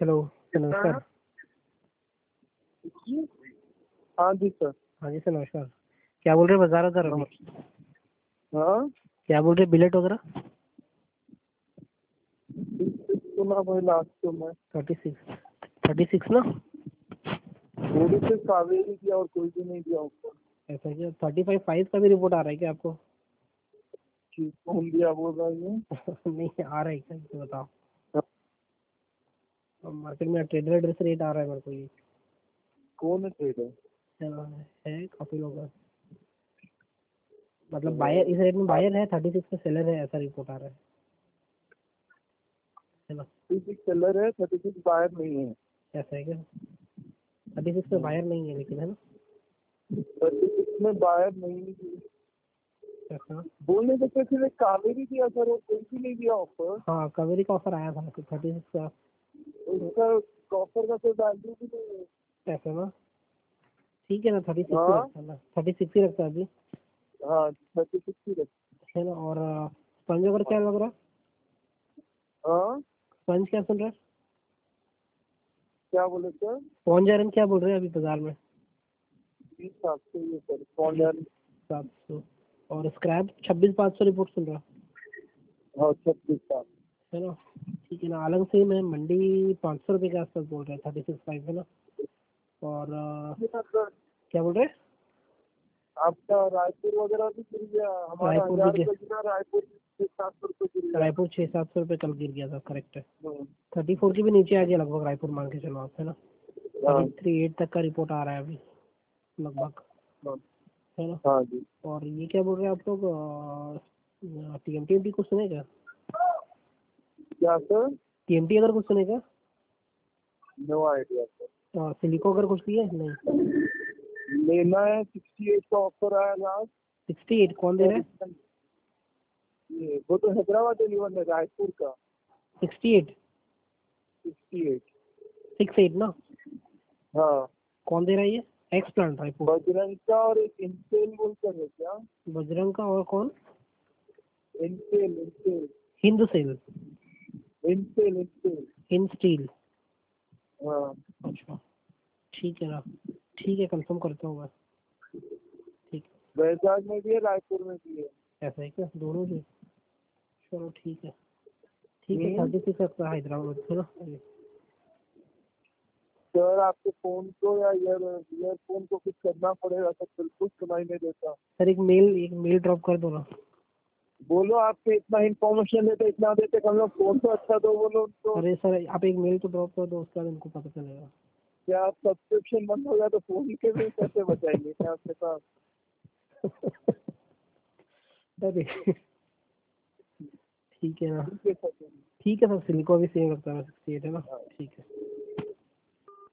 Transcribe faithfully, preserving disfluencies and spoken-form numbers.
Hello sir, नमस्कार। हाँ जी sir. हाँ जी सर, नमस्कार। क्या बोल रहे हैं, बाजार वगैरह अभी? हाँ क्या बोल रहे हैं, बिलेट वगैरह? सुना भाई लास्ट तो मैं थर्टी सिक्स थर्टी सिक्स ना? थोड़ी से कावेरी की और कोई भी नहीं दिया ऊपर। ऐसा क्या? थर्टी फाइव फाइव का भी रिपोर्ट आ रहा है क्या आपको? ठीक कौन दिया बोल रहा है? नहीं आ रहा है क्या, तो बताओ। मार्केट में ट्रेडर एड्रेस रेट आ रहा है मेरे को ये। कौन है ट्रेडर? है काफी लोग हैं। मतलब बायर, इस रेट में बायर है, थर्टी सिक्स में सेलर है, ऐसा रिपोर्ट आ रहा है है ना? थर्टी सिक्स सेलर है, थर्टी सिक्स बायर नहीं है। ऐसा है क्या? थर्टी सिक्स में बायर नहीं है लेकिन, है ना? थर्टी सिक्स में बायर नहीं है। ऐसा? बोलने से तो सिर्फ कावेरी दिया सर, और कोई भी नहीं दिया ऑफर। हाँ, कावेरी का ऑफर आया था थर्टी सिक्स का। उसका ऑफर का कोई वैल्यू भी नहीं है। ऐसा ना? ठीक है ना, थर्टी सिक्स ही हाँ रखता है ना, थर्टी सिक्स ही रखता है अभी, हाँ थर्टी सिक्स ही रखा। है ना? और स्पंज वगैरह क्या लग रहा है? हाँ स्पंज क्या सुन रहा है? क्या बोले सर? पॉन्ज आयरन क्या बोल रहे हैं अभी बाजार में? बीस सात सौ ये सर कौन यार। सात सौ। और स्क्रैप छब्बीस पाँच सौ रिपोर्ट सुन रहा हाँ छब्बीस सात। है ना? ठीक है ना। आलम से मैं मंडी पाँच सौ रुपये के आसपास बोल रहे हैं, थर्टी सिक्स फाइव, है ना? और अ, क्या बोल रहे हैं? आपका रायपुर वगैरह भी गिर गया, हमारा रायपुर हजार भी गिर रुपये गिरा, रायपुर छह सात सौ रुपये गिर गया। रायपुर छः सात सौ रुपये कल गिर गया था, करेक्ट है। हम्म, थर्टी फोर के भी नीचे आ गया लगभग रायपुर, मान के चलो आप, है ना? हाँ थर्टी थ्री एट तक का रिपोर्ट आ रहा है अभी लगभग, हाँ है ना? हाँ जी। और ये क्या बोल रहे हैं आप लोग, टीएमटी एमटी कुछ सुने क्या? क्या सर? टीएमटी अगर कुछ सुने क्या? No idea sir. और सिलिको अगर कुछ दिए? नहीं। लेना है, सिक्सटी एट का ऑफर आया लास्ट। सिक्सटी एट कौन दे रहा है? ये वो तो हैदराबाद डिलीवर है, रायपुर का। Sixty eight sixty eight. Six eight ना? हाँ कौन दे रहा है ये? X plant Raipur. बजरंग का और एक इंटेल बोलकर है क्या? बजरंग का और कौन? Intel Intel Hind sail, Intel Intel. Hind steel. हाँ अच्छा, ठीक है ना, ठीक है, कंफर्म करता हूँ मैं। ठीक वैजाग में भी है, रायपुर में भी है। है, ऐसा है क्या? दोनों भी? चलो ठीक है, ठीक है। हम्म, थर्टी सिक्स का हैदराबाद, है ना? सर आपके फोन को या ईयर ईयरफोन को कुछ करना पड़ेगा सर, बिल्कुल सुनाई नहीं देता। सर एक मेल एक मेल ड्रॉप कर दो ना। बोलो आपके इतना इन्फॉर्मेशन देते इतना देते, हम लोग फोन तो अच्छा दो बोलो उनको। अरे सर, आप एक मेल तो ड्रॉप कर दो, उसके बाद उनको पता चलेगा। क्या आप सब्सक्रिप्शन बंद हो गया तो फोन के भी कैसे बचाएंगे क्या आपके पास? अरे ठीक है ना, ठीक है सर। ठीक है सर, सिलिको भी सेम रखता है सिक्सटी एट, है ना? ठीक है।